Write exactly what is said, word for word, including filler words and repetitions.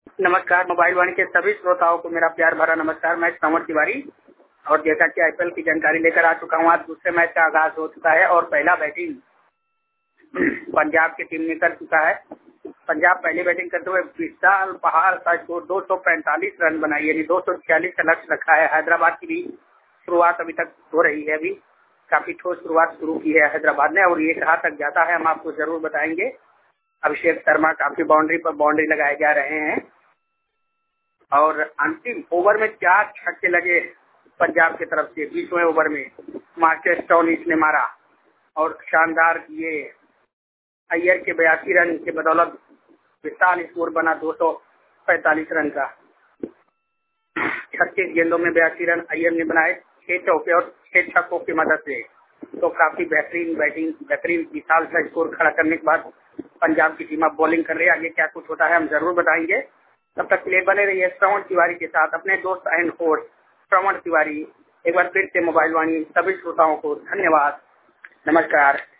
नमस्कार। मोबाइल वाणी के सभी श्रोताओं को मेरा प्यार भरा नमस्कार। मैं श्रवण तिवारी और जैसा कि आईपीएल की जानकारी लेकर आ चुका हूं, आज दूसरे मैच का आगाज हो चुका है और पहला बैटिंग पंजाब की टीम ने कर चुका है। पंजाब पहली बैटिंग करते हुए विशाल पहाड़ का स्कोर दो सौ पैंतालीस रन बनाई, यानी दो सौ छियालीस का लक्ष्य रखा है। हैदराबाद की भी शुरुआत अभी तक हो रही है, अभी काफी ठोस शुरुआत शुरू की है हैदराबाद ने और ये कहाँ तक जाता है हम आपको जरूर बताएंगे। अभिषेक शर्मा काफी बाउंड्री पर बाउंड्री लगाए जा रहे हैं और अंतिम ओवर में चार छक्के लगे पंजाब की तरफ से। बीसवें ओवर में मार्कस स्टोइनिस ने मारा और शानदार ये अय्यर के बयासी रन के बदौलत विशाल स्कोर बना दो सौ पैंतालीस रन का। छत्तीस गेंदों में बयासी रन अय्यर ने बनाए, छह चौके और छह छक्कों की मदद से। तो काफी बेहतरीन बैटिंग, बेहतरीन विशाल सा स्कोर खड़ा करने के बाद पंजाब की टीम अब बॉलिंग कर रही है। आगे क्या कुछ होता है हम जरूर बताएंगे। तब तक के लिए बने रहिए श्रवण तिवारी के साथ, अपने दोस्त एंड होस्ट श्रवण तिवारी। एक बार फिर से मोबाइल वाणी सभी श्रोताओं को धन्यवाद, नमस्कार।